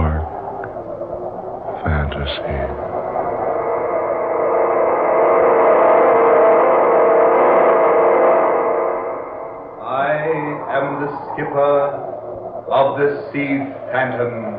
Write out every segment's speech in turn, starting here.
dark fantasy. I am the skipper of the Sea Phantom.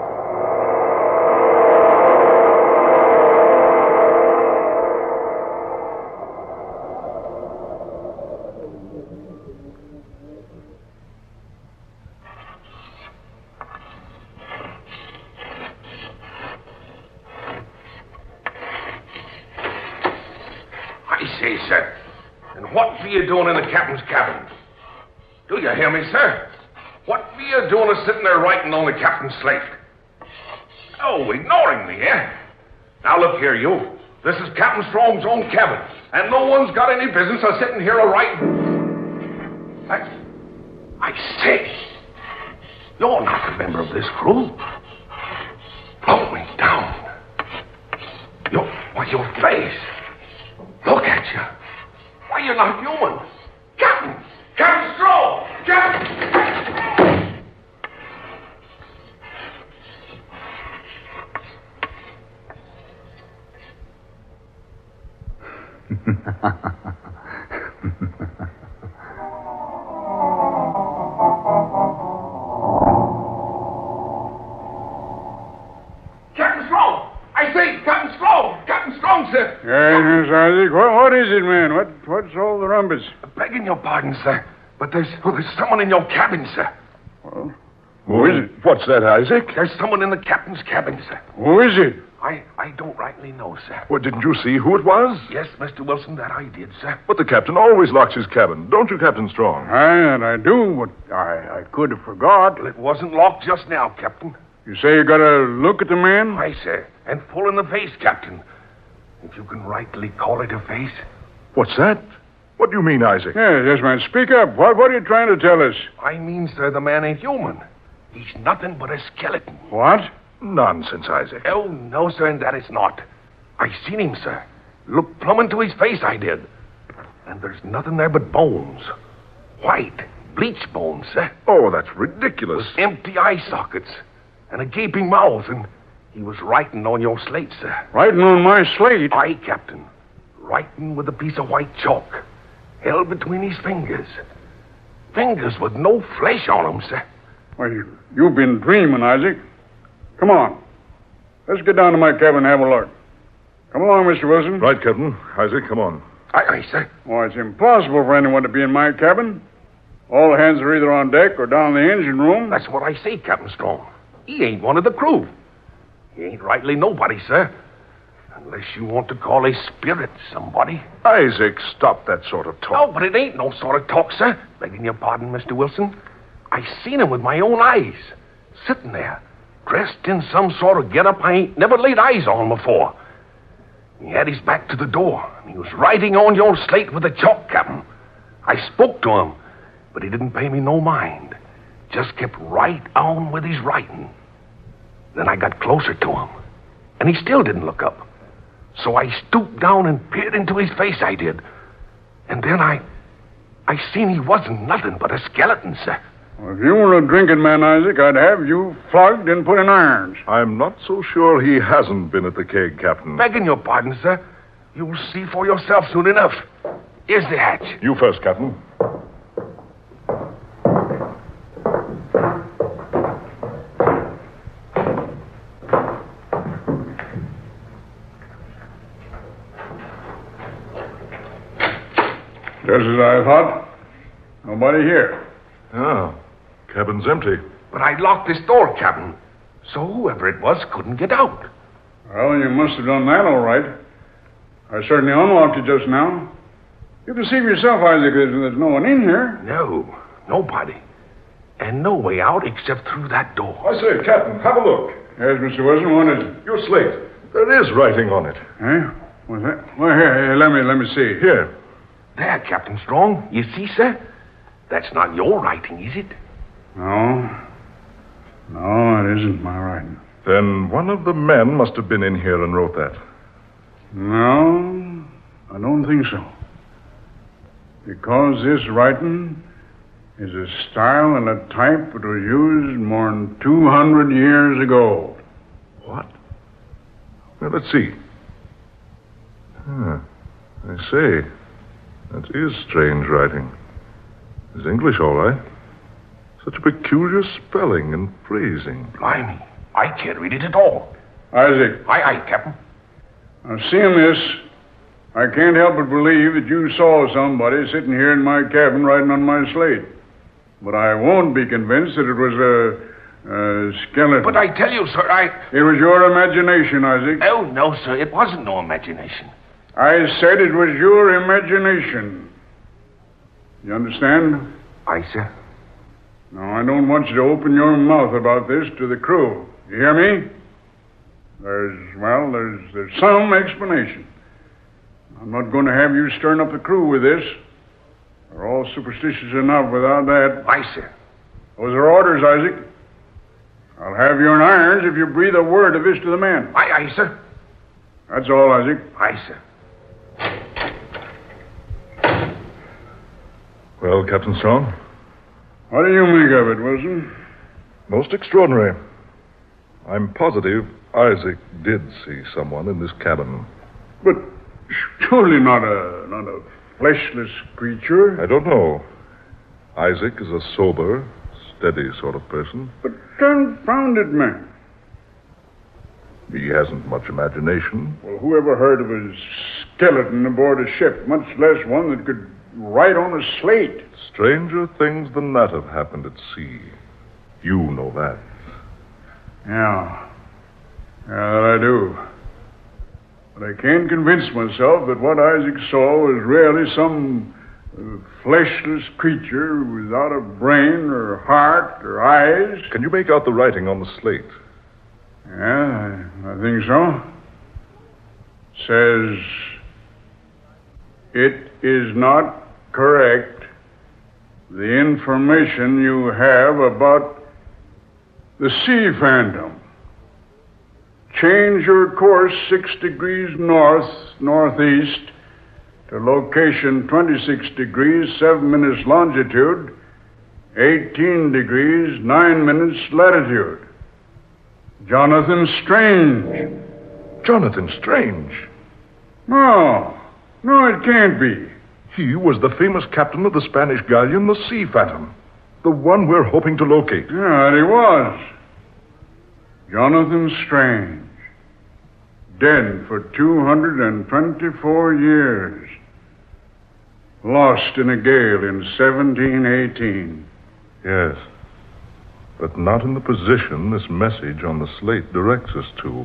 I say, sir, and what be you doing in the captain's cabin? Do you hear me, sir? What be you doing sitting there writing on the captain's slate? Oh, ignoring me, eh? Now, look here, you. This is Captain Strong's own cabin, and no one's got any business of sitting here a-writing. I say, you're not a member of this crew. Blow me down. Your face. Look at you. Why, you're not human. Captain Strong! Captain! Captain Strong! I say, Captain Strong! Captain Strong, sir! Yes, Isaac. What is it, man? What's all the rumpus? Begging your pardon, sir, but there's someone in your cabin, sir. Well, who is it? What's that, Isaac? There's someone in the captain's cabin, sir. Who is it? I don't rightly know, sir. Well, didn't you see who it was? Yes, Mr. Wilson, that I did, sir. But the captain always locks his cabin. Don't you, Captain Strong? I do, but I could have forgot. Well, it wasn't locked just now, Captain. You say you got a look at the man? Aye, sir, and full in the face, Captain. If you can rightly call it a face. What's that? What do you mean, Isaac? Yes, man. Speak up. What are you trying to tell us? I mean, sir, the man ain't human. He's nothing but a skeleton. What? Nonsense, Isaac. Oh, no, sir, and that is not. I seen him, sir. Looked plumb into his face, I did. And there's nothing there but bones. White, bleached bones, sir. Oh, that's ridiculous. With empty eye sockets and a gaping mouth, and he was writing on your slate, sir. Writing on my slate? Aye, Captain. Writing with a piece of white chalk held between his fingers. Fingers with no flesh on them, sir. Well, you've been dreaming, Isaac. Come on. Let's get down to my cabin and have a look. Come along, Mr. Wilson. Right, Captain. Isaac, come on. Aye, sir. Well, it's impossible for anyone to be in my cabin. All hands are either on deck or down in the engine room. That's what I say, Captain Strong. He ain't one of the crew. He ain't rightly nobody, sir. Unless you want to call a spirit somebody. Isaac, stop that sort of talk. Oh, but it ain't no sort of talk, sir. Begging your pardon, Mr. Wilson. I seen him with my own eyes. Sitting there, dressed in some sort of get-up I ain't never laid eyes on before. He had his back to the door, and he was writing on your slate with a chalk, Captain. I spoke to him, but he didn't pay me no mind. Just kept right on with his writing. Then I got closer to him, and he still didn't look up. So I stooped down and peered into his face, I did. And then I seen he wasn't nothing but a skeleton, sir. Well, if you were a drinking man, Isaac, I'd have you flogged and put in irons. I'm not so sure he hasn't been at the keg, Captain. Begging your pardon, sir. You'll see for yourself soon enough. Here's the hatch. You first, Captain. Just as I thought. Nobody here. Ah, cabin's empty. But I locked this door, Captain. So whoever it was couldn't get out. Well, you must have done that all right. I certainly unlocked it just now. You can see for yourself, Isaac, there's no one in here. No, nobody. And no way out except through that door. I say, Captain, have a look. Yes, Mr. Wilson, what is it? Your slate. There is writing on it. Eh? What's that? Well, here, let me see. Here. There, Captain Strong. You see, sir? That's not your writing, is it? No, it isn't my writing. Then one of the men must have been in here and wrote that. No, I don't think so. Because this writing is a style and a type that was used more than 200 years ago. What? Well, let's see. I say. That is strange writing. It's English, all right. Such a peculiar spelling and phrasing. Blimey, I can't read it at all. Isaac, Aye, Captain. now seeing this, I can't help but believe that you saw somebody sitting here in my cabin writing on my slate. But I won't be convinced that it was a skeleton. But I tell you, sir, It was your imagination, Isaac. Oh, no, sir, it wasn't no imagination. I said it was your imagination. You understand? Aye, sir. Now, I don't want you to open your mouth about this to the crew. You hear me? There's some explanation. I'm not going to have you stirring up the crew with this. They're all superstitious enough without that. Aye, sir. Those are orders, Isaac. I'll have you in irons if you breathe a word of this to the men. Aye, sir. That's all, Isaac. Aye, sir. Well, Captain Strong? What do you make of it, Wilson? Most extraordinary. I'm positive Isaac did see someone in this cabin. But surely not a fleshless creature. I don't know. Isaac is a sober, steady sort of person. But confounded man. He hasn't much imagination. Well, who ever heard of a skeleton aboard a ship, much less one that could write on a slate? Stranger things than that have happened at sea. You know that. Yeah, that I do. But I can't convince myself that what Isaac saw was really some fleshless creature without a brain or heart or eyes. Can you make out the writing on the slate? Yeah, I think so. Says, it is not correct, the information you have about the sea phantom. Change your course 6 degrees northeast to location 26 degrees 7 minutes longitude, 18 degrees 9 minutes latitude. Jonathan Strange. Jonathan Strange? No, it can't be. He was the famous captain of the Spanish galleon, the Sea Phantom. The one we're hoping to locate. Yeah, he was. Jonathan Strange. Dead for 224 years. Lost in a gale in 1718. Yes. But not in the position this message on the slate directs us to.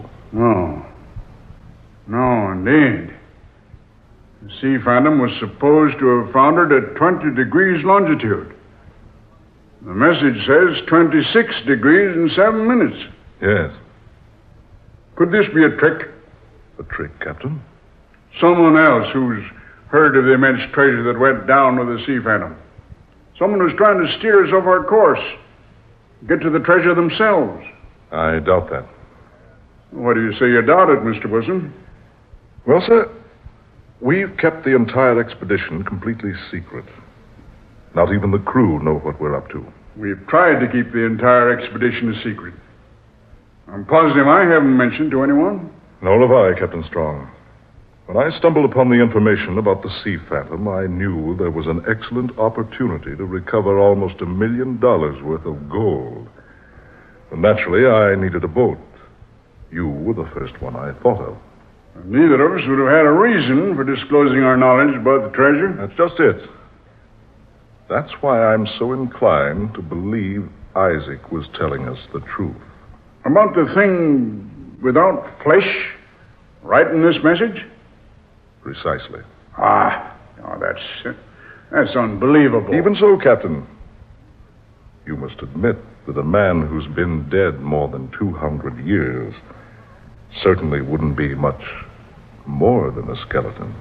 No, indeed. The Sea Phantom was supposed to have foundered at 20 degrees longitude. The message says 26 degrees and 7 minutes. Yes. Could this be a trick? A trick, Captain? Someone else who's heard of the immense treasure that went down with the Sea Phantom. Someone who's trying to steer us off our course. Get to the treasure themselves. I doubt that. What do you say you doubt it, Mr. Wilson? Well, sir, we've kept the entire expedition completely secret. Not even the crew know what we're up to. We've tried to keep the entire expedition a secret. I'm positive I haven't mentioned to anyone. Nor have I, Captain Strong. When I stumbled upon the information about the Sea Phantom, I knew there was an excellent opportunity to recover almost $1 million worth of gold. And naturally, I needed a boat. You were the first one I thought of. Neither of us would have had a reason for disclosing our knowledge about the treasure. That's just it. That's why I'm so inclined to believe Isaac was telling us the truth. About the thing without flesh, right in this message? Precisely. That's unbelievable. Even so, Captain, you must admit that a man who's been dead more than 200 years certainly wouldn't be much more than a skeleton.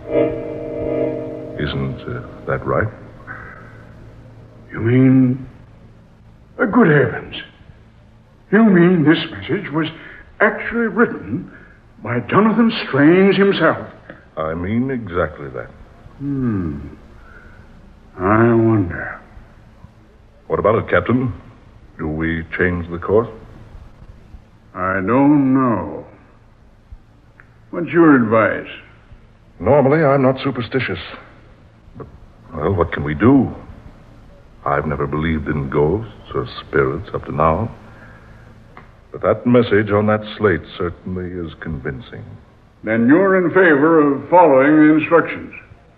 Isn't that right? You mean... good heavens. You mean this message was actually written by Jonathan Strange himself? I mean exactly that. I wonder. What about it, Captain? Do we change the course? I don't know. What's your advice? Normally, I'm not superstitious. But, well, what can we do? I've never believed in ghosts or spirits up to now. But that message on that slate certainly is convincing. Then you're in favor of following the instructions.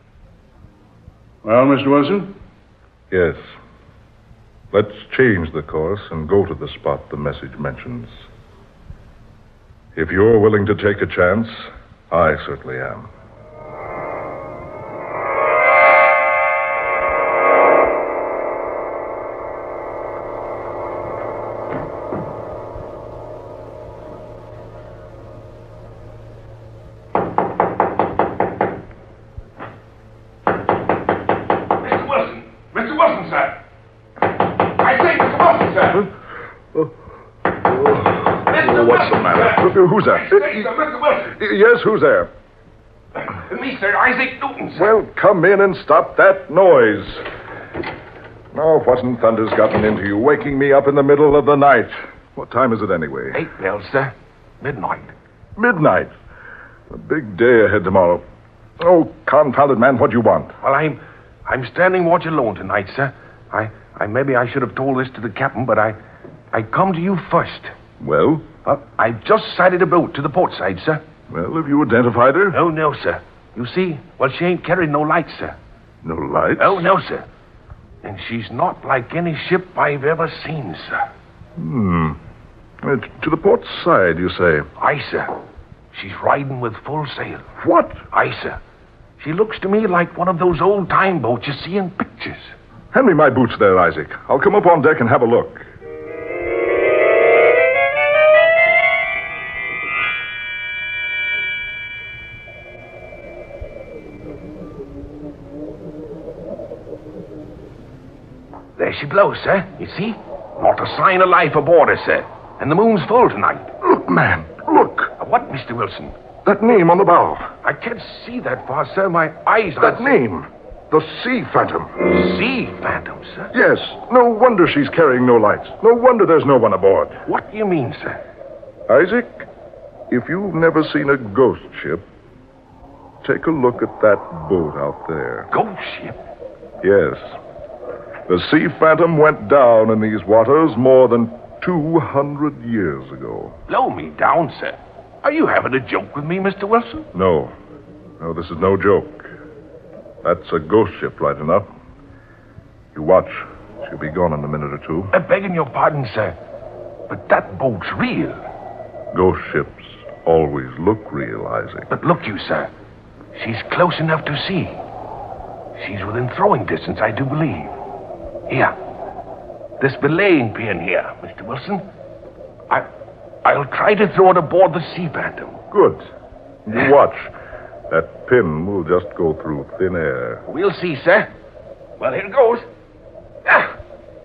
Well, Mr. Wilson? Yes. Let's change the course and go to the spot the message mentions. If you're willing to take a chance, I certainly am. Mr. Wilson, sir. I say, Mr. Wilson, sir. What's the matter? Who's that? Mr. Wilson. Yes, who's there? Me, sir, Isaac Newton, sir. Well, come in and stop that noise. Now, what in thunder's gotten into you, waking me up in the middle of the night? What time is it anyway? 8 bells, sir. Midnight. Midnight. A big day ahead tomorrow. Oh, confounded man, what do you want? Well, I'm standing watch alone tonight, sir. Maybe I should have told this to the captain, but I come to you first. Well? I've just sighted a boat to the port side, sir. Well, have you identified her? Oh, no, sir. You see, she ain't carrying no lights, sir. No lights? Oh, no, sir. And she's not like any ship I've ever seen, sir. To the port side, you say? Aye, sir. She's riding with full sail. What? Aye, sir. She looks to me like one of those old-time boats you see in pictures. Hand me my boots there, Isaac. I'll come up on deck and have a look. There she blows, sir. You see? Not a sign of life aboard her, sir. And the moon's full tonight. Look, man. Look. What, Mr. Wilson? That name on the bow. I can't see that far, sir. My eyes That name. The Sea Phantom. Sea Phantom, sir? Yes. No wonder she's carrying no lights. No wonder there's no one aboard. What do you mean, sir? Isaac, if you've never seen a ghost ship, take a look at that boat out there. Ghost ship? Yes. The Sea Phantom went down in these waters more than 200 years ago. Blow me down, sir. Are you having a joke with me, Mr. Wilson? No. No, this is no joke. That's a ghost ship, right enough. You watch. She'll be gone in a minute or two. Begging your pardon, sir. But that boat's real. Ghost ships always look real, Isaac. But look you, sir. She's close enough to see. She's within throwing distance, I do believe. Here. This belaying pin here, Mr. Wilson. I'll try to throw it aboard the Sea Phantom. Good. You watch. That pin will just go through thin air. We'll see, sir. Well, here it goes. Ah.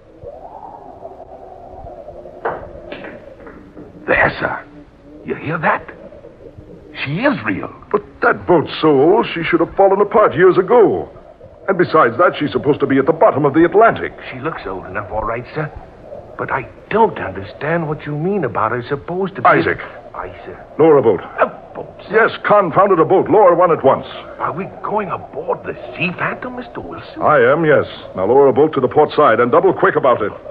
There, sir. You hear that? She is real. But that boat's so old, she should have fallen apart years ago. And besides that, she's supposed to be at the bottom of the Atlantic. She looks old enough, all right, sir. But I don't understand what you mean about her supposed to be... Isaac. Aye, sir. Lower a boat. A boat, sir? Yes, confounded a boat. Lower one at once. Are we going aboard the Sea Phantom, Mr. Wilson? I am, yes. Now lower a boat to the port side and double quick about it.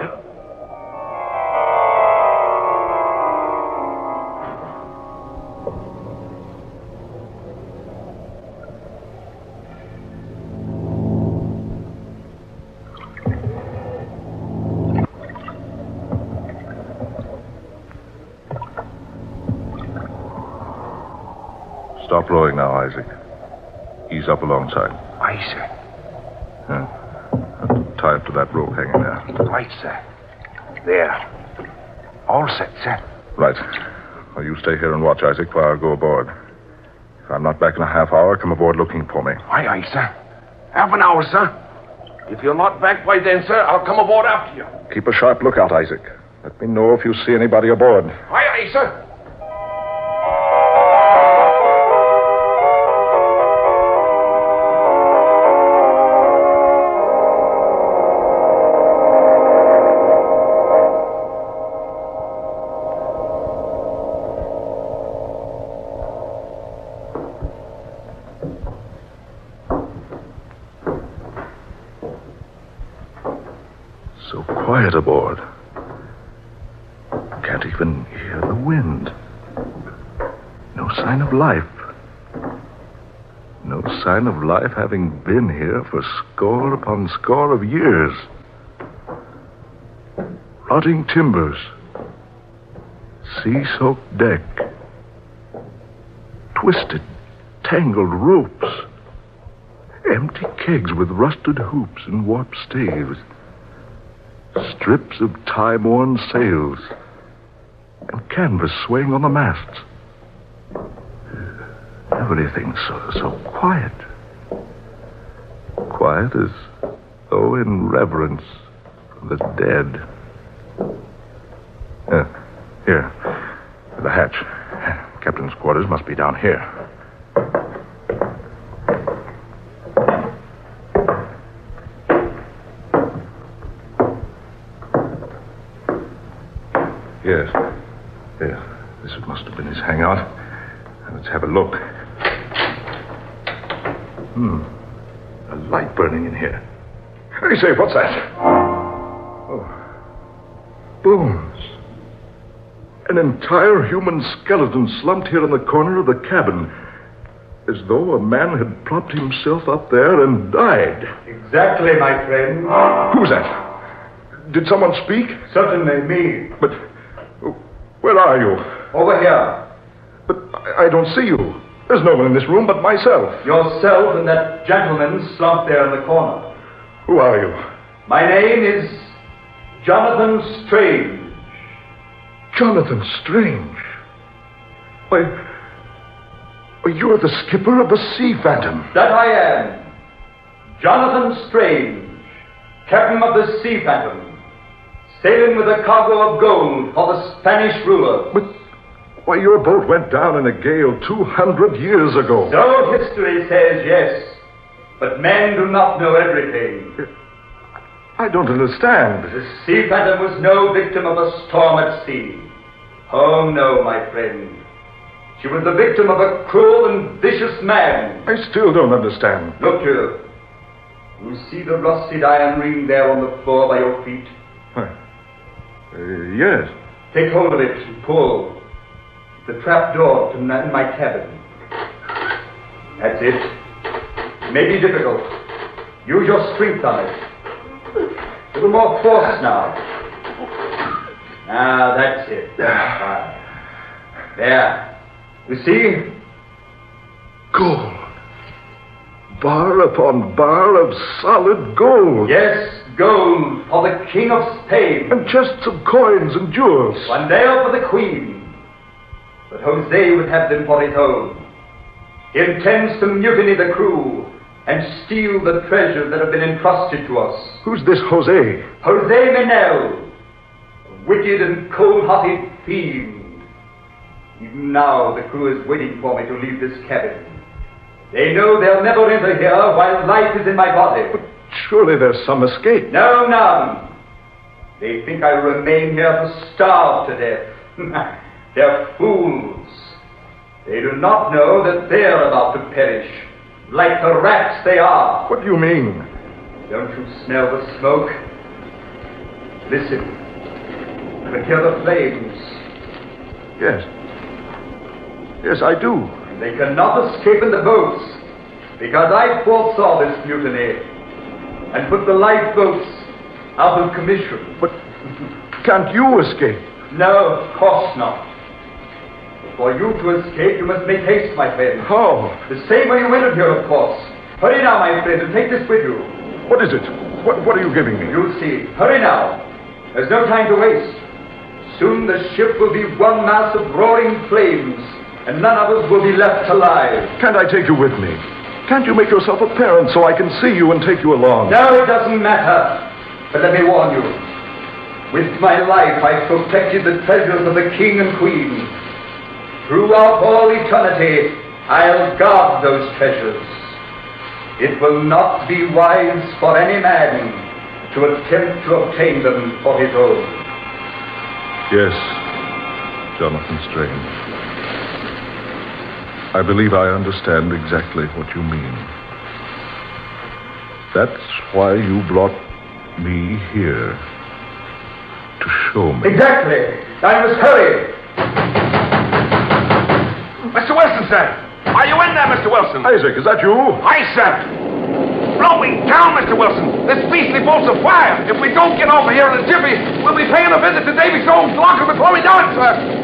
Stop rowing now, Isaac. Ease up alongside. Aye, sir. Tie up to that rope hanging there. Right, sir. There. All set, sir. Right. Well, you stay here and watch, Isaac, while I go aboard. If I'm not back in a half hour, come aboard looking for me. Aye, sir. Half an hour, sir. If you're not back by then, sir, I'll come aboard after you. Keep a sharp lookout, Isaac. Let me know if you see anybody aboard. Aye, sir. quiet aboard. Can't even hear the wind. No sign of life. No sign of life having been here for score upon score of years. Rotting timbers. Sea-soaked deck. Twisted, tangled ropes. Empty kegs with rusted hoops and warped staves. Strips of time-worn sails. And canvas swaying on the masts. Everything's so quiet. Quiet as though in reverence for the dead. Here. The hatch. Captain's quarters must be down here. Yes. This must have been his hangout. Let's have a look. A light burning in here. Hey, say, what's that? Oh. Bones. An entire human skeleton slumped here in the corner of the cabin. As though a man had propped himself up there and died. Exactly, my friend. Who's that? Did someone speak? Certainly, me. But where are you? Over here. But I don't see you. There's no one in this room but myself. Yourself and that gentleman slumped there in the corner. Who are you? My name is Jonathan Strange. Jonathan Strange? Why, you're the skipper of the Sea Phantom. That I am. Jonathan Strange, captain of the Sea Phantom, sailing with a cargo of gold for the Spanish ruler. But, why, your boat went down in a gale 200 years ago. So history says, yes. But men do not know everything. I don't understand. The Sea Phantom was no victim of a storm at sea. Oh, no, my friend. She was the victim of a cruel and vicious man. I still don't understand. Look here. You see the rusted iron ring there on the floor by your feet? Yes. Take hold of it and pull. It's a trap door to my cabin. That's it. It may be difficult. Use your strength on it. A little more force now. Ah, that's it. That's fine. There. You see? Gold. Bar upon bar of solid gold. Yes, gold for the King of Spain. And chests of coins and jewels. One there for the Queen. But Jose would have them for his own. He intends to mutiny the crew and steal the treasures that have been entrusted to us. Who's this Jose? Jose Menel, a wicked and cold-hearted fiend. Even now, the crew is waiting for me to leave this cabin. They know they'll never enter here while life is in my body. But surely there's some escape. No, none. They think I remain here to starve to death. They're fools. They do not know that they're about to perish, like the rats they are. What do you mean? Don't you smell the smoke? Listen. You can hear the flames. Yes. Yes, I do. They cannot escape in the boats, because I foresaw this mutiny and put the lifeboats out of commission. But can't you escape? No, of course not. For you to escape, you must make haste, my friend. How? The same way you entered here, of course. Hurry now, my friend, and take this with you. What is it? What are you giving me? You'll see. Hurry now. There's no time to waste. Soon the ship will be one mass of roaring flames, and none of us will be left alive. Can't I take you with me? Can't you make yourself apparent so I can see you and take you along? No, it doesn't matter. But let me warn you. With my life, I protected the treasures of the King and Queen. Throughout all eternity, I'll guard those treasures. It will not be wise for any man to attempt to obtain them for his own. Yes, Jonathan Strange. I believe I understand exactly what you mean. That's why you brought me here. show me. Exactly. I must hurry. Mr. Wilson, sir. Are you in there, Mr. Wilson? Isaac, is that you? Aye, sir. Blowing down, Mr. Wilson. This beastly bolt's of fire. If we don't get over here in a jiffy, we'll be paying a visit to Davy Stone's locker before we know it, sir.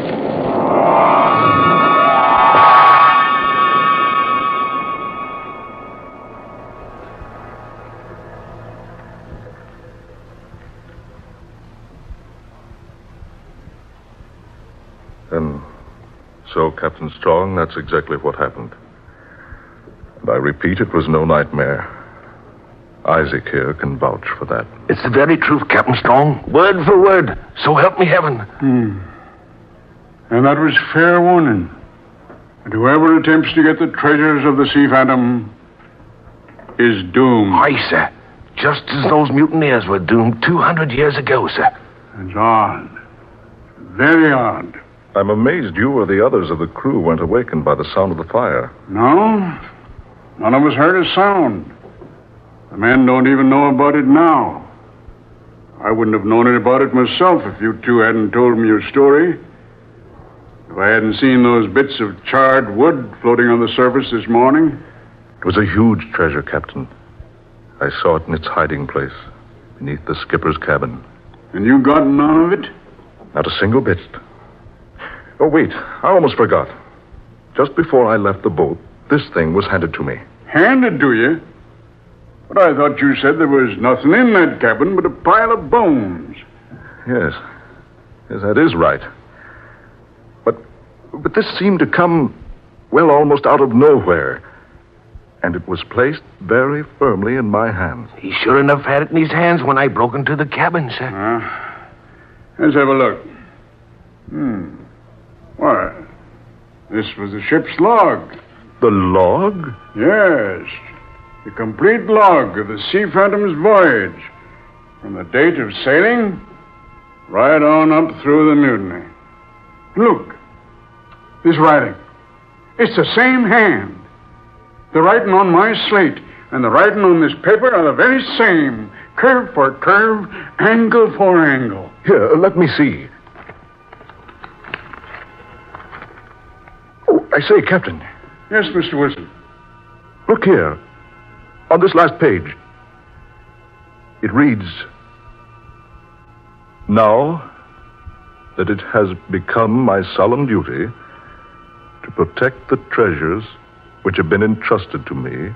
And so, Captain Strong, that's exactly what happened. And I repeat, it was no nightmare. Isaac here can vouch for that. It's the very truth, Captain Strong. Word for word. So help me heaven. And that was fair warning. And whoever attempts to get the treasures of the Sea Phantom is doomed. Aye, sir. Just as those mutineers were doomed 200 years ago, sir. It's odd. Very odd. I'm amazed you or the others of the crew weren't awakened by the sound of the fire. No? None of us heard a sound. The men don't even know about it now. I wouldn't have known about it myself if you two hadn't told me your story. If I hadn't seen those bits of charred wood floating on the surface this morning. It was a huge treasure, Captain. I saw it in its hiding place, beneath the skipper's cabin. And you got none of it? Not a single bit. Oh, wait, I almost forgot. Just before I left the boat, this thing was handed to me. Handed to you? But I thought you said there was nothing in that cabin but a pile of bones. Yes, that is right. But this seemed to come, well, almost out of nowhere. And it was placed very firmly in my hands. He sure enough had it in his hands when I broke into the cabin, sir. Let's have a look. Why, this was the ship's log. The log? Yes. The complete log of the Sea Phantom's voyage. From the date of sailing, right on up through the mutiny. Look. This writing. It's the same hand. The writing on my slate and the writing on this paper are the very same. Curve for curve, angle for angle. Here, let me see. Oh, I say, Captain. Yes, Mr. Wilson. Look here. On this last page. It reads, "Now that it has become my solemn duty to protect the treasures which have been entrusted to me,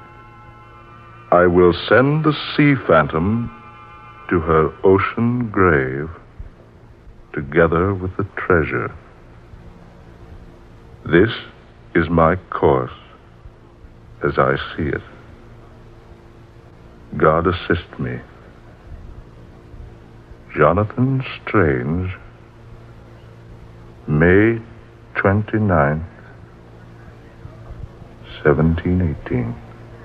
I will send the Sea Phantom to her ocean grave together with the treasure. This is my course as I see it. God assist me. Jonathan Strange, May 29th, 1718.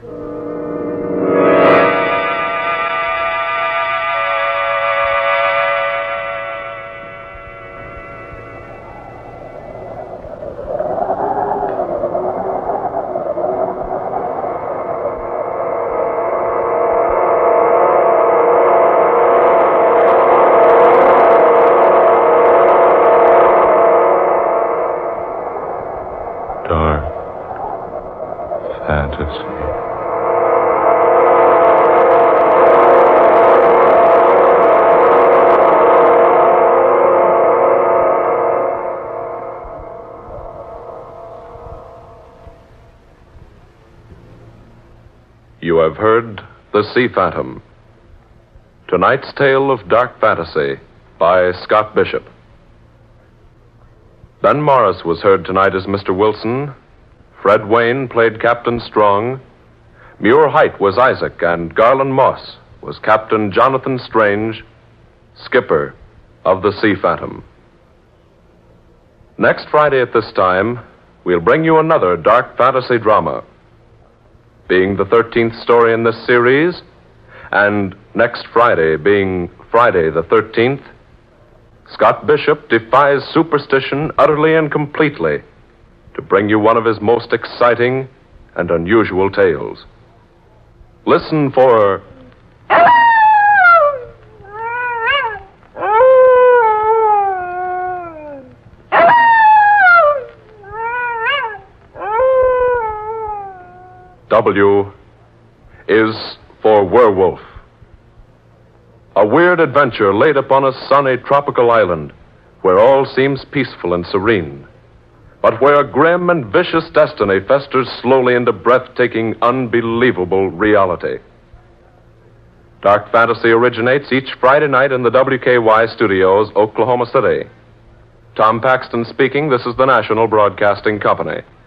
You have heard The Sea Phantom. Tonight's tale of dark fantasy by Scott Bishop. Ben Morris was heard tonight as Mr. Wilson. Fred Wayne played Captain Strong. Muir Height was Isaac, and Garland Moss was Captain Jonathan Strange, skipper of the Sea Phantom. Next Friday at this time, we'll bring you another dark fantasy drama. Being the 13th story in this series, and next Friday being Friday the 13th, Scott Bishop defies superstition utterly and completely to bring you one of his most exciting and unusual tales. Listen for W is for werewolf. A weird adventure laid upon a sunny tropical island where all seems peaceful and serene, but where a grim and vicious destiny festers slowly into breathtaking, unbelievable reality. Dark Fantasy originates each Friday night in the WKY studios, Oklahoma City. Tom Paxton speaking. This is the National Broadcasting Company.